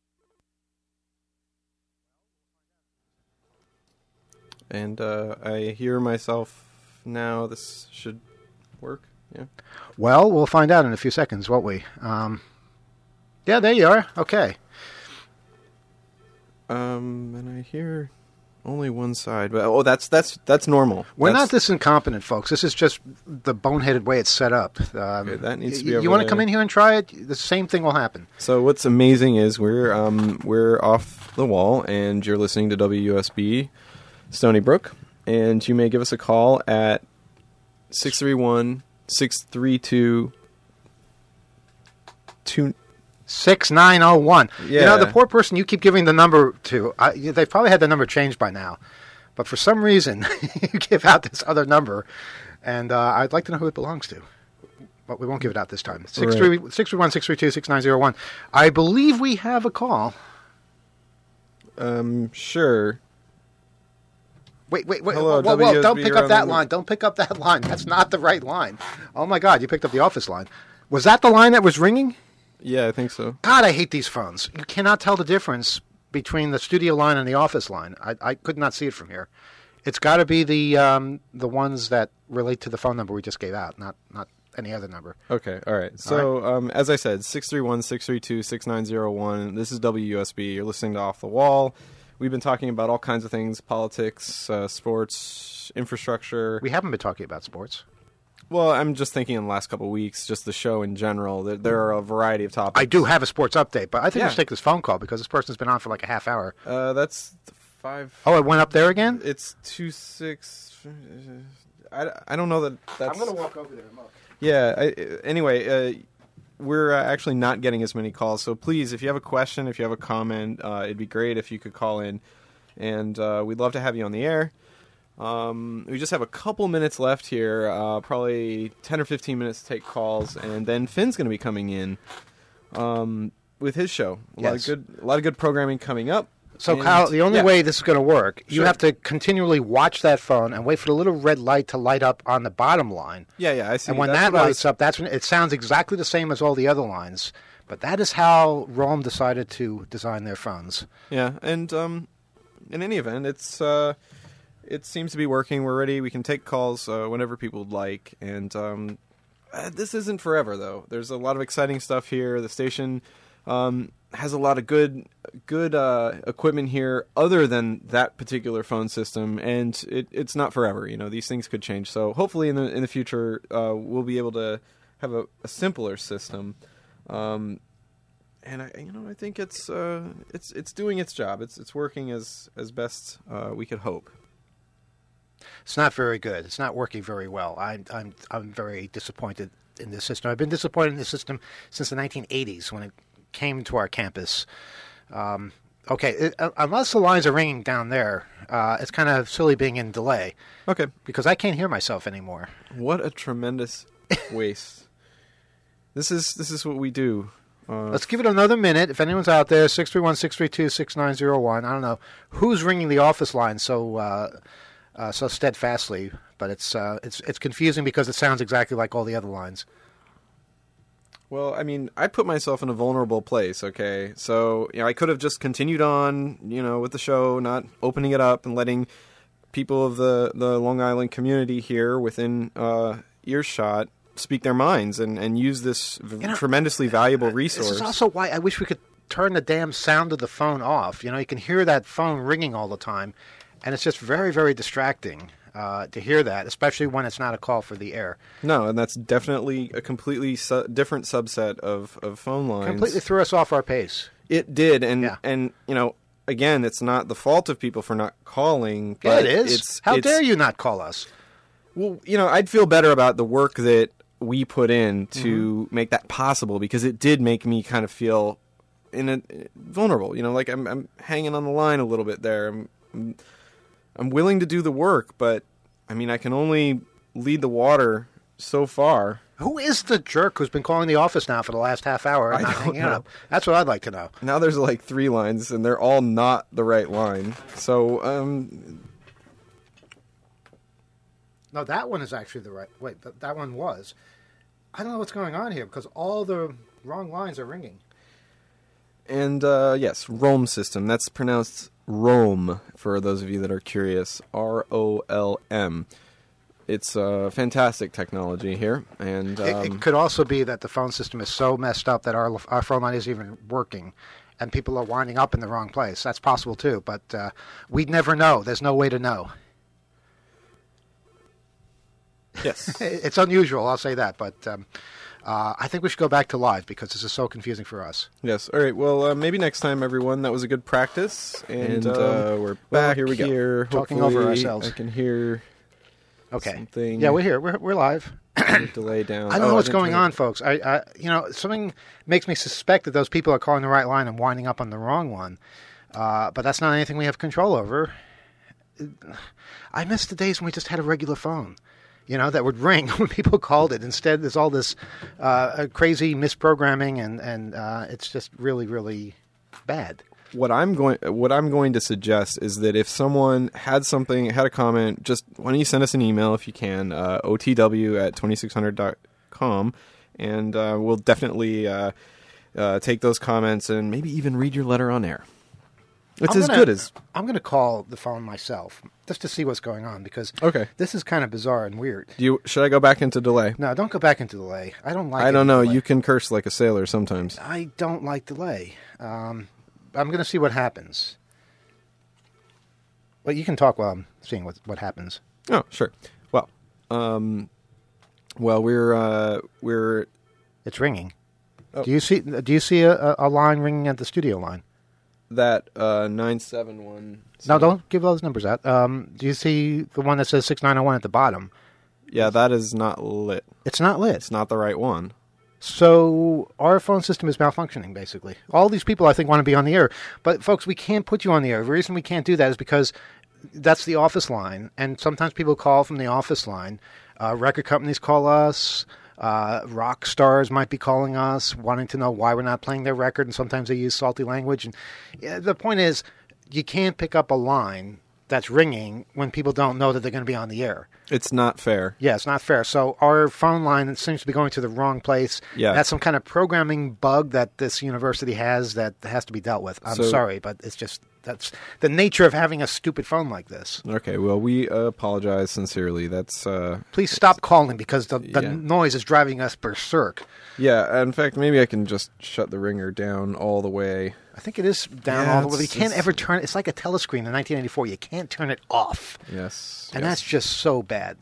and uh, I hear myself now. This should work. Yeah. Well, we'll find out in a few seconds, won't we? Um, yeah, there you are. Okay. Um, and I hear only one side, but oh, that's that's that's normal. We're That's- not this incompetent, folks. This is just the boneheaded way it's set up. Um, Okay, that needs to y- be over You want to there. come in here and try it? The same thing will happen. So what's amazing is we're um we're off the wall, and you're listening to W U S B Stony Brook, and you may give us a call at six three one, six three two two. six nine oh one. You know, the Yeah. poor person you keep giving the number to, I, they've probably had the number changed by now. But for some reason, you give out this other number, and uh, I'd like to know who it belongs to. But we won't give it out this time. six three one, six three two, six nine zero one. I believe we have a call. Um, sure. Wait, wait, wait. Hello, whoa, whoa, whoa, don't W U S B, pick you're up on that the- line. Don't pick up that line. That's not the right line. Oh, my God, you picked up the office line. Was that the line that was ringing? Yeah, I think so. God, I hate these phones. You cannot tell the difference between the studio line and the office line. I, I could not see it from here. It's got to be the um, the ones that relate to the phone number we just gave out, not not any other number. Okay, all right. So, um, as I said, six three one, six three two, six nine zero one. This is W U S B. You're listening to Off the Wall. We've been talking about all kinds of things: politics, uh, sports, infrastructure. We haven't been talking about sports. Well, I'm just thinking in the last couple of weeks, just the show in general. There, there are a variety of topics. I do have a sports update, but I think Yeah. we should take this phone call because this person's been on for like a half hour. Uh, that's five. Oh, it went up there again? It's two six. I, I don't know that that's. I'm going to walk over there and look. Yeah. I, anyway, uh, we're uh, actually not getting as many calls. So please, if you have a question, if you have a comment, uh, it'd be great if you could call in, and uh, we'd love to have you on the air. Um, we just have a couple minutes left here, uh, probably ten or fifteen minutes to take calls, and then Finn's going to be coming in um, with his show. A lot of Yes. good, a lot of good programming coming up. So, And- Kyle, the only yeah. way this is going to work, you Sure. have to continually watch that phone and wait for the little red light to light up on the bottom line. Yeah, yeah, I see. And when That's that what I lights was- up, that's when it sounds exactly the same as all the other lines. But that is how Rome decided to design their phones. Yeah, and um, in any event, it's uh, it seems to be working. We're ready. We can take calls uh, whenever people would like, and um, uh, this isn't forever though. There's a lot of exciting stuff here. The station um, has a lot of good good uh, equipment here, other than that particular phone system, and it, it's not forever. You know, these things could change. So hopefully, in the in the future, uh, we'll be able to have a, a simpler system. Um, And I, you know, I think it's uh, it's it's doing its job. It's it's working as as best uh, we could hope. It's not very good. It's not working very well. I'm I'm I'm very disappointed in this system. I've been disappointed in this system since the nineteen eighties when it came to our campus. Um, okay, it, uh, unless the lines are ringing down there, uh, it's kind of silly being in delay Okay, because I can't hear myself anymore. what a tremendous waste. This is this is what we do. Uh, Let's give it another minute. If anyone's out there, six three one, six three two, six nine zero one. I don't know who's ringing the office line so uh, uh, so steadfastly, but it's uh, it's it's confusing because it sounds exactly like all the other lines. Well, I mean, I put myself in a vulnerable place, okay? So, you know, I could have just continued on, you know, with the show, not opening it up and letting people of the, the Long Island community here within uh, earshot speak their minds and, and use this v- You know, tremendously valuable resource. This is also why I wish we could turn the damn sound of the phone off. You know, you can hear that phone ringing all the time, and it's just very, very distracting uh, to hear that, especially when it's not a call for the air. No, and that's definitely a completely su- different subset of, of phone lines. Completely threw us off our pace. It did, and Yeah. and you know, again, it's not the fault of people for not calling. Yeah, But it is. It's, How it's, dare you not call us? Well, you know, I'd feel better about the work that we put in to Mm-hmm. make that possible because it did make me kind of feel in a vulnerable. You know, like I'm I'm hanging on the line a little bit there. I'm I'm, I'm willing to do the work, but I mean, I can only lead the water so far. Who is the jerk who's been calling the office now for the last half hour and I not don't hanging know. up? That's what I'd like to know. Now there's like three lines, and they're all not the right line. So, um, No, that one is actually the right. Wait, th- that one was. I don't know what's going on here because all the wrong lines are ringing. and uh, yes, Rome system. That's pronounced Rome for those of you that are curious. R O L M. It's uh, fantastic technology here, and It, um, it could also be that the phone system is so messed up that our our phone line isn't even working, and people are winding up in the wrong place. That's possible too, but uh, we'd never know. There's no way to know. yes, It's unusual, I'll say that, but um, uh, I think we should go back to live because this is so confusing for us. yes. All right. Well, uh, maybe next time, everyone. That was a good practice, and, And, um, uh, we're well, back here we go. here. Talking over Hopefully ourselves. I can hear Okay. something. Yeah, we're here. We're we're live. the delay down. I don't Oh, know what's didn't going turn it- on, folks. I, I, you know, something makes me suspect that those people are calling the right line and winding up on the wrong one. Uh, but that's not anything we have control over. I miss the days when we just had a regular phone, you know, that would ring when people called it. Instead, there's all this uh, crazy misprogramming, and and uh, it's just really, really bad. What I'm going, what I'm going to suggest is that if someone had something, had a comment, just why don't you send us an email if you can, uh, O T W at twenty-six hundred dot com, and uh, we'll definitely uh, uh, take those comments and maybe even read your letter on air. It's I'm as gonna- good as I'm going to call the phone myself just to see what's going on because okay. this is kind of bizarre and weird. Do you should I go back into delay? No, don't go back into delay. I don't like. I don't any know. delay. You can curse like a sailor sometimes. I don't like delay. Um, I'm going to see what happens. Well, you can talk while I'm seeing what what happens. Oh, sure. Well, um, Well, we're uh, we're It's ringing. Oh. Do you see? Do you see a, a line ringing at the studio line? that uh, nine seven one. No, don't give those numbers out. Um, do you see the one that says six nine zero one at the bottom? Yeah, that is not lit. It's not lit. It's not the right one. So our phone system is malfunctioning, basically. All these people, I think, want to be on the air. But, folks, we can't put you on the air. The reason we can't do that is because that's the office line. And sometimes people call from the office line. Uh, record companies call us. Uh, rock stars might be calling us, wanting to know why we're not playing their record. And sometimes they use salty language. And yeah, the point is, you can't pick up a line that's ringing when people don't know that they're going to be on the air. It's not fair. Yeah, it's not fair. So our phone line seems to be going to the wrong place. Yeah. That's some kind of programming bug that this university has that has to be dealt with. I'm So- sorry, but it's just that's the nature of having a stupid phone like this. Okay, well, we uh, apologize sincerely. That's uh, Please stop calling because the, the Yeah. noise is driving us berserk. yeah. In fact, maybe I can just shut the ringer down all the way. I think it is down Yeah, all the way. You it's- can't it's- ever turn it. It's like a telescreen in nineteen eighty-four. You can't turn it off. Yes, And yes. that's just so bad.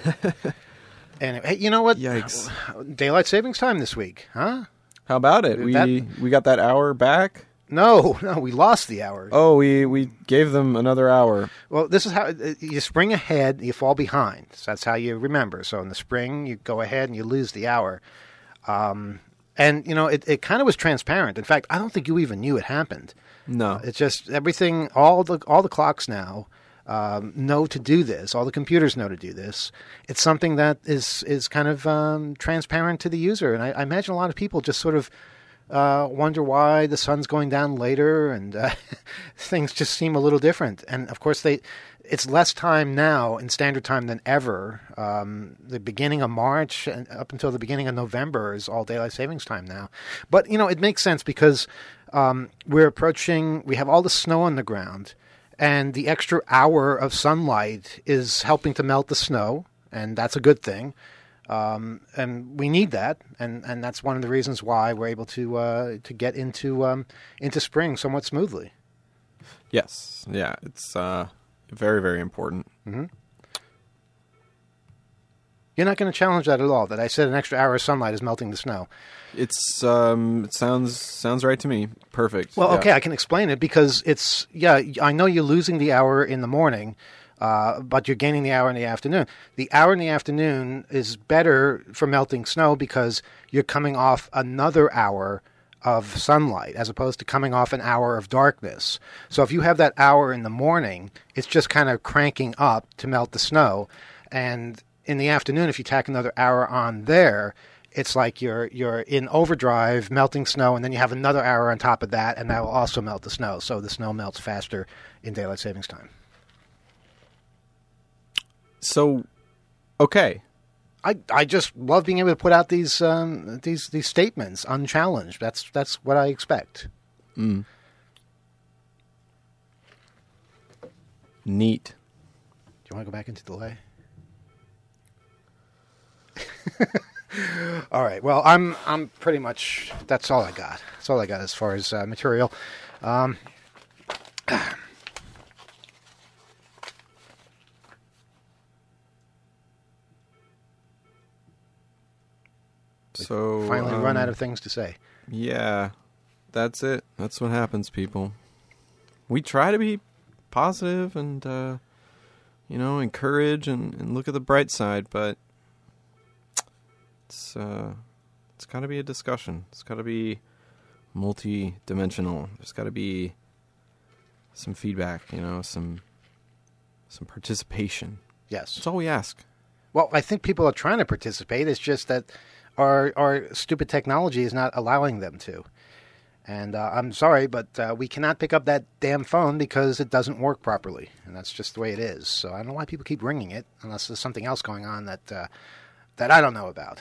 Anyway, hey, you know what? Yikes. Daylight savings time this week, huh? How about it? We That- we got that hour back. No, no, we lost the hour. Oh, we we gave them another hour. Well, this is how uh, you spring ahead, you fall behind. So that's how you remember. So in the spring, you go ahead and you lose the hour. Um, and, you know, it, it kind of was transparent. In fact, I don't think you even knew it happened. No, It's just everything, all the all the clocks now um, know to do this. All the computers know to do this. It's something that is, is kind of um, transparent to the user. And I, I imagine a lot of people just sort of uh, wonder why the sun's going down later and uh, things just seem a little different. And, of course, they it's less time now in standard time than ever. Um, the beginning of March and up until the beginning of November is all daylight savings time now. But, you know, it makes sense because um, we're approaching, we have all the snow on the ground, and the extra hour of sunlight is helping to melt the snow, and that's a good thing. Um, and we need that, and, and that's one of the reasons why we're able to uh, to get into um, into spring somewhat smoothly. yes, yeah. It's uh, very very important. You're not going to challenge that at all. That I said an extra hour of sunlight is melting the snow. It's um, it sounds sounds right to me. Perfect. Well, Yeah. okay, I can explain it because it's yeah. I know you're losing the hour in the morning, uh, but you're gaining the hour in the afternoon. The hour in the afternoon is better for melting snow because you're coming off another hour of sunlight as opposed to coming off an hour of darkness. So if you have that hour in the morning, it's just kind of cranking up to melt the snow, and in the afternoon, if you tack another hour on there, it's like you're you're in overdrive melting snow, and then you have another hour on top of that, and that will also melt the snow. So the snow melts faster in daylight savings time. So, okay. I, I just love being able to put out these um, these these statements unchallenged. That's that's what I expect. Mm. Neat. Do you want to go back into delay? All right. Well, I'm I'm pretty much that's all I got. That's all I got as far as uh, material. Um, So finally, run um, out of things to say. Yeah, that's it. That's what happens, people. We try to be positive and, uh, you know, encourage and, and look at the bright side, but it's uh, it's got to be a discussion. It's got to be multi-dimensional. There's got to be some feedback, you know, some some participation. Yes. That's all we ask. Well, I think people are trying to participate. It's just that our our stupid technology is not allowing them to. And uh, I'm sorry, but uh, we cannot pick up that damn phone because it doesn't work properly. And that's just the way it is. So I don't know why people keep ringing it unless there's something else going on that uh, that I don't know about.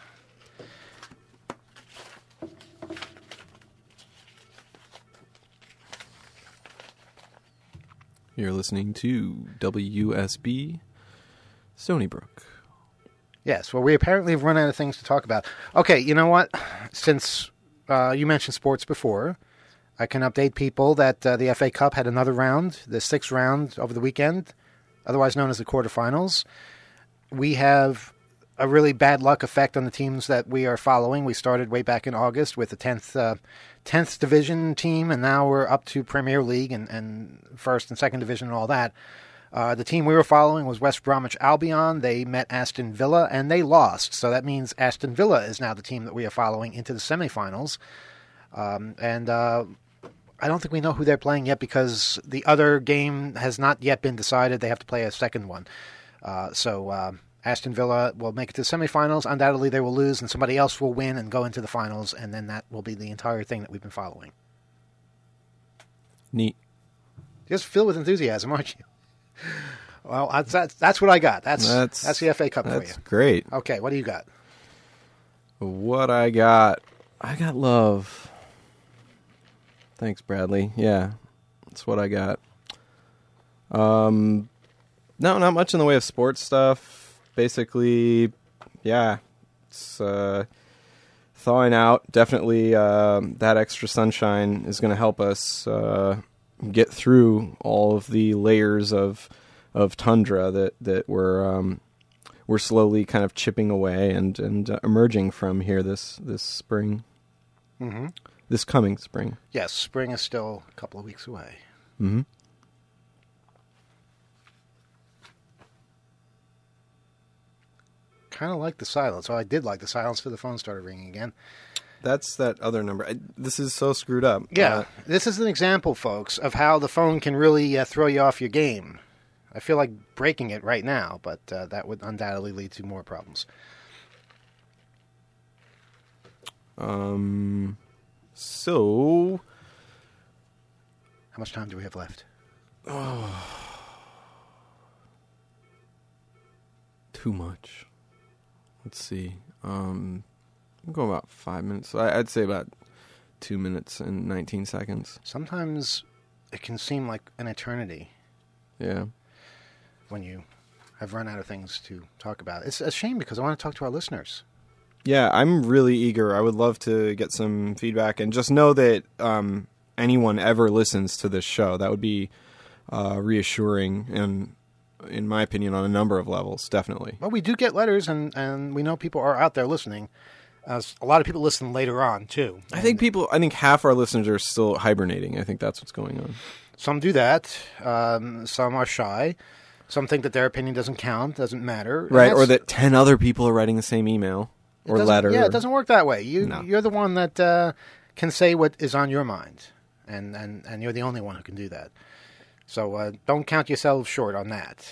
You're listening to W S B Stony Brook. Yes, well, we apparently have run out of things to talk about. Okay, you know what? Since uh, you mentioned sports before, I can update people that uh, the F A Cup had another round, the sixth round over the weekend, otherwise known as the quarterfinals. We have a really bad luck effect on the teams that we are following. We started way back in August with the tenth uh, tenth Division team, and now we're up to Premier League and, and First and Second Division and all that. Uh, the team we were following was West Bromwich Albion. They met Aston Villa, and they lost. So that means Aston Villa is now the team that we are following into the semifinals. Um, and uh, I don't think we know who they're playing yet because the other game has not yet been decided. They have to play a second one. Uh, so uh, Aston Villa will make it to the semifinals. Undoubtedly, they will lose, and somebody else will win and go into the finals, and then that will be the entire thing that we've been following. Neat. Just filled with enthusiasm, aren't you? Well, that's, that's that's what I got. That's that's, that's the F A Cup for you. That's great. Okay, what do you got? What I got, I got love. Thanks, Bradley. Yeah, that's what I got. Um, no, not much in the way of sports stuff. Basically, yeah, it's uh, thawing out. Definitely, uh, that extra sunshine is going to help us uh, get through all of the layers of of tundra that that we're um, we're slowly kind of chipping away and and uh, emerging from here this this spring, Mm-hmm. this coming spring. Yes, spring is still a couple of weeks away. Mm-hmm. Kind of like the silence. Oh, I did like the silence till the phone started ringing again. That's that other number. I, this is so screwed up. Yeah, Uh, this is an example, folks, of how the phone can really uh, throw you off your game. I feel like breaking it right now, but uh, that would undoubtedly lead to more problems. um. So. How much time do we have left? Too much. Let's see. Um, I'm going about five minutes. I, I'd say about two minutes and nineteen seconds. Sometimes it can seem like an eternity Yeah. when you have run out of things to talk about. It's a shame because I want to talk to our listeners. Yeah, I'm really eager. I would love to get some feedback and just know that um, anyone ever listens to this show. That would be uh, reassuring and, in my opinion, on a number of levels, definitely. Well, we do get letters, and, and we know people are out there listening. Uh, a lot of people listen later on, too. I think people, I think half our listeners are still hibernating. I think that's what's going on. Some do that. Um, some are shy. Some think that their opinion doesn't count, doesn't matter. And Right, or that's- that ten other people are writing the same email it or doesn't- letter. Yeah, it doesn't work that way. You, No. You're the one that uh, can say what is on your mind, and, and, and you're the only one who can do that. So uh, don't count yourselves short on that.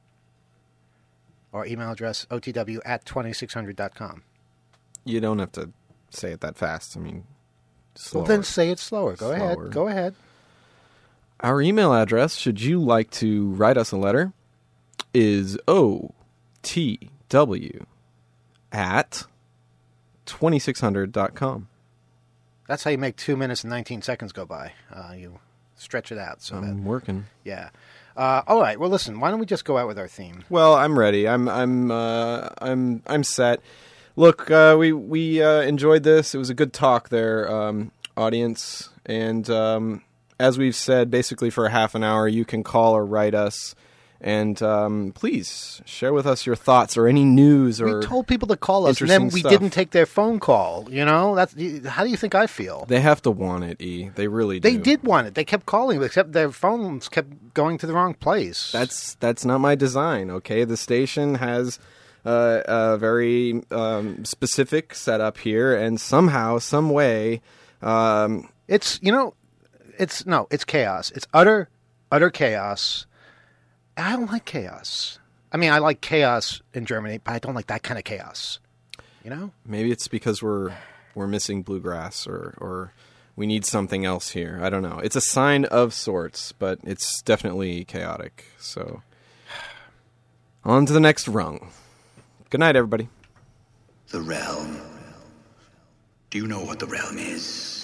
Our email address, O T W at twenty-six hundred dot com. You don't have to say it that fast. I mean, slower. Well, then say it slower. Go Slower. ahead. Go ahead. Our email address, should you like to write us a letter, is O T W at twenty-six hundred dot com. That's how you make two minutes and nineteen seconds go by. Uh, you stretch it out. So I'm that, working. yeah. Uh, all right. Well, listen. Why don't we just go out with our theme? Well, I'm ready. I'm I'm uh, I'm I'm set. Look, uh, we we uh, enjoyed this. It was a good talk there, um, audience. And um, as we've said, basically for a half an hour, you can call or write us. And um, please share with us your thoughts or any news or We told people to call us, and interesting then we stuff. didn't take their phone call. You know, that's how do you think I feel? They have to want it, E. They really do. They did want it. They kept calling, except their phones kept going to the wrong place. That's that's not my design, okay? The station has uh, a very um, specific setup here, and somehow, some way, um, It's, you know, it's, no, it's chaos. It's utter, utter chaos. I don't like chaos. I mean, I like chaos in Germany, but I don't like that kind of chaos. You know? maybe it's because we're we're missing bluegrass, or or we need something else here. I don't know. It's a sign of sorts, but it's definitely chaotic. So, on to the next rung. Good night, everybody. The realm. Do you know what the realm is?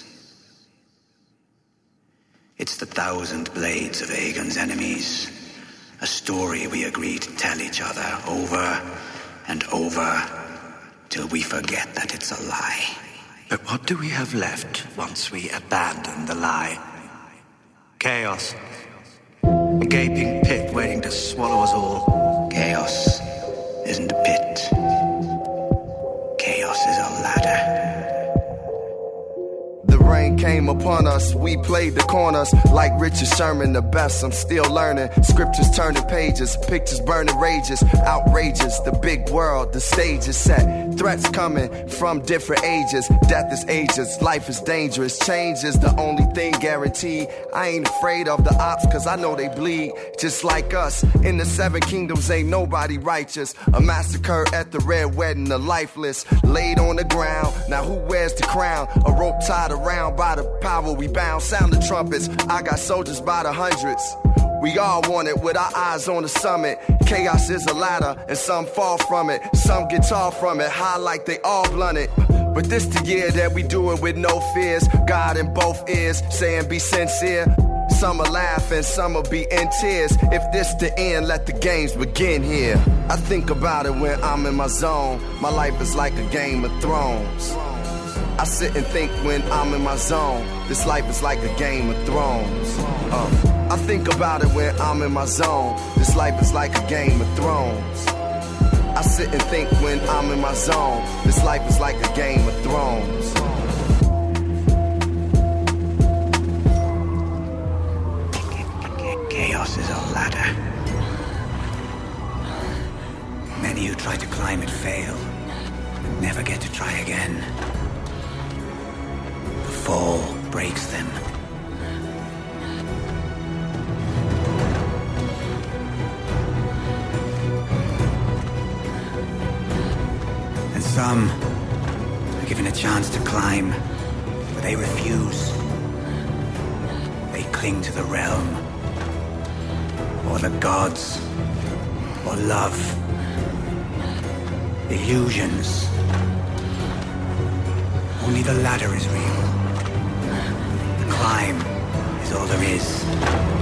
It's the thousand blades of Aegon's enemies. A story we agree to tell each other over and over till we forget that it's a lie. But what do we have left once we abandon the lie? Chaos. A gaping pit waiting to swallow us all. Chaos isn't a pit. is a ladder. The rain came upon us, we played the corners like Richard Sherman, the best. I'm still learning. Scriptures turning pages, pictures burning rages, outrageous. The big world, the stage is set. Threats coming from different ages. Death is ages, life is dangerous. Change is the only thing guaranteed. I ain't afraid of the ops, cause I know they bleed just like us. In the seven kingdoms, ain't nobody righteous. A massacre at the red wedding, the lifeless laid on the ground. Now who wears the crown? A rope tied around by the power we bound. Sound the trumpets, I got soldiers by the hundreds. We all want it with our eyes on the summit. Chaos is a ladder and some fall from it. Some get tall from it, high like they all blunted. But this the year that we do it with no fears. God in both ears, saying be sincere. Some will laugh and some will be in tears. If this the end, let the games begin here. I think about it when I'm in my zone. My life is like a Game of Thrones. I sit and think when I'm in my zone. This life is like a Game of Thrones. uh, I think about it when I'm in my zone. This life is like a Game of Thrones. I sit and think when I'm in my zone. This life is like a Game of Thrones. Chaos is a ladder. Many who try to climb it fail, but never get to try again. The fall breaks them. And some are given a chance to climb, but they refuse. They cling to the realm, or the gods, or love, illusions. Only the ladder is real. The climb is all there is.